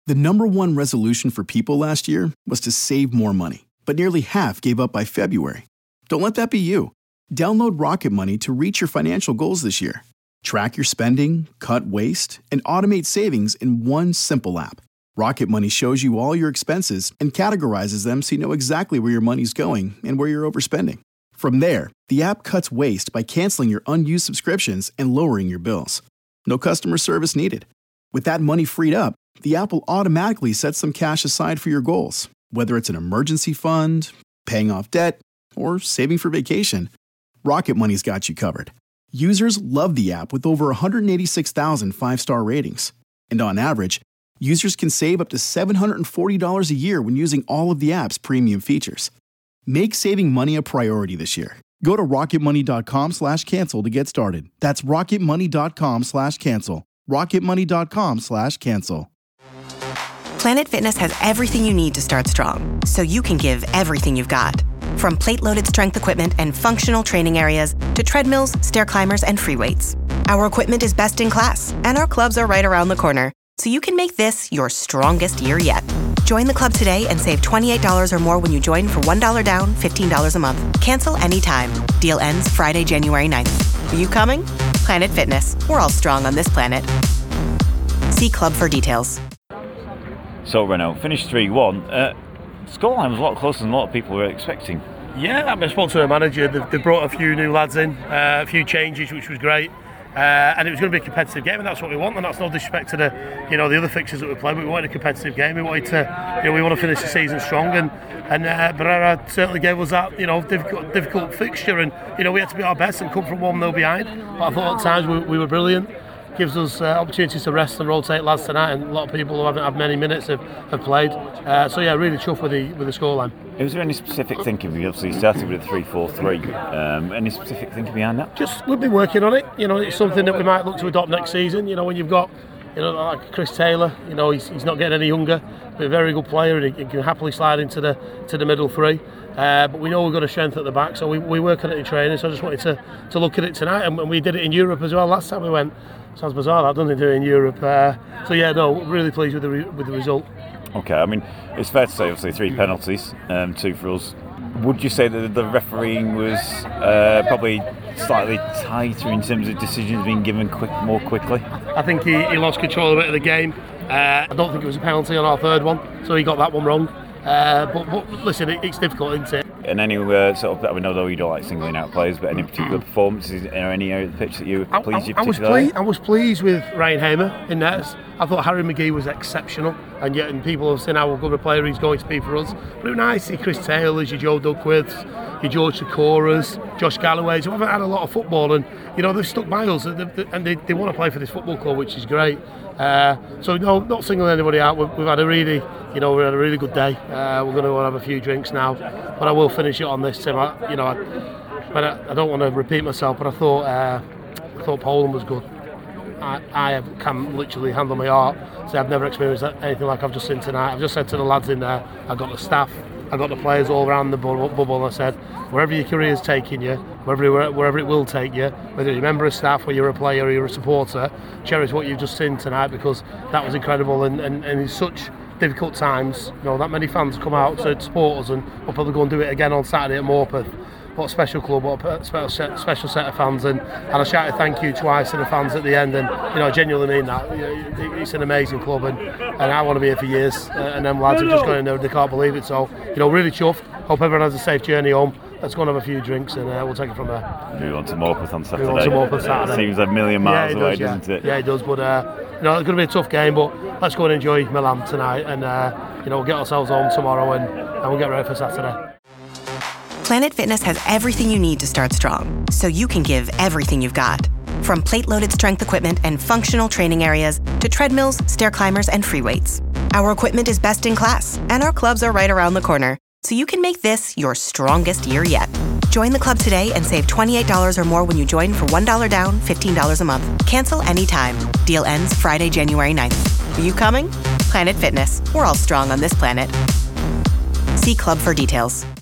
The number one resolution for people last year was to save more money, but nearly half gave up by February. Don't let that be you. Download Rocket Money to reach your financial goals this year. Track your spending, cut waste, and automate savings in one simple app. Rocket Money shows you all your expenses and categorizes them so you know exactly where your money's going and where you're overspending. From there, the app cuts waste by canceling your unused subscriptions and lowering your bills. No customer service needed. With that money freed up, the app will automatically set some cash aside for your goals, whether it's an emergency fund, paying off debt, or saving for vacation. Rocket Money's got you covered. Users love the app with over 186,000 five-star ratings. And on average, users can save up to $740 a year when using all of the app's premium features. Make saving money a priority this year. Go to rocketmoney.com/cancel to get started. That's rocketmoney.com/cancel. rocketmoney.com/cancel. Planet Fitness has everything you need to start strong, so you can give everything you've got. From plate-loaded strength equipment and functional training areas to treadmills, stair climbers, and free weights. Our equipment is best in class, and our clubs are right around the corner, so you can make this your strongest year yet. Join the club today and save $28 or more when you join for $1 down, $15 a month. Cancel anytime. Deal ends Friday, January 9th. Are you coming? Planet Fitness. We're all strong on this planet. See club for details. So Renault finished 3-1. Scoreline was a lot closer than a lot of people were expecting. Yeah, I spoke to a manager. They brought a few new lads in, a few changes, which was great. And it was going to be a competitive game, and that's what we want. And that's no disrespect to the other fixtures that we played. But we wanted a competitive game. We wanted to, we want to finish the season strong. And Barrera certainly gave us that, difficult fixture. And we had to be our best and come from 1-0 behind. But I thought at times we were brilliant. Gives us opportunities to rest and rotate lads tonight, and a lot of people who haven't had many minutes have played. So yeah, really chuffed with the scoreline. Was there any specific thinking? We obviously started with a 3-4-3. Any specific thinking behind that? Just we've been working on it. It's something that we might look to adopt next season. When you've got like Chris Taylor, he's not getting any younger, but a very good player, and he can happily slide into the middle three. But we know we've got a strength at the back, so we work on it in training. So I just wanted to look at it tonight, and we did it in Europe as well. Last time we went, sounds bizarre that, doesn't it, doing it in Europe? So yeah, no, really pleased with the result. Okay, I mean, it's fair to say obviously 3 penalties, 2 for us. Would you say that the refereeing was probably slightly tighter in terms of decisions being given more quickly? I think he lost control a bit of the game. I don't think it was a penalty on our third one, so he got that one wrong. But listen, it's difficult, isn't it? And any sort of, I know you don't like singling out players, but any particular performances in any area of the pitch that you were pleased with? I was pleased with Ryan Hamer in nets. I thought Harry McGee was exceptional, and yet people have seen how good a player he's going to be for us. But it was nice to see Chris Taylor's, your Joe Duckworth's, your George Sikora's, Josh Galloway's, who haven't had a lot of football, and they've stuck by us, and they want to play for this football club, which is great. So no, not singling anybody out. We've had a really good day. We're going to have a few drinks now, but I will finish it on this, Tim. But I don't want to repeat myself. But I thought Poland was good. I can literally hand on my heart say I've never experienced anything like I've just seen tonight. I've just said to the lads in there, I've got the staff, I've got the players all around the bubble, and I said, wherever your career's taking you, wherever it will take you, whether you're a member of staff or you're a player or you're a supporter, cherish what you've just seen tonight, because that was incredible, and in such difficult times, that many fans come out to support us, and we'll probably go and do it again on Saturday at Morpeth. What a special club, what a special set of fans, and I shouted thank you twice to the fans at the end, and I genuinely mean that. It's an amazing club, and I want to be here for years, and them lads are just going in there, they can't believe it. So really chuffed. Hope everyone has a safe journey home. Let's go and have a few drinks, and we'll take it from there. Move on to Morpeth on Saturday. It seems a million miles away, doesn't it? Yeah, it does. But it's going to be a tough game. But let's go and enjoy Milan tonight, and we'll get ourselves home tomorrow, and we'll get ready for Saturday. Planet Fitness has everything you need to start strong, so you can give everything you've got. From plate-loaded strength equipment and functional training areas to treadmills, stair climbers, and free weights. Our equipment is best in class, and our clubs are right around the corner, so you can make this your strongest year yet. Join the club today and save $28 or more when you join for $1 down, $15 a month. Cancel anytime. Deal ends Friday, January 9th. Are you coming? Planet Fitness. We're all strong on this planet. See club for details.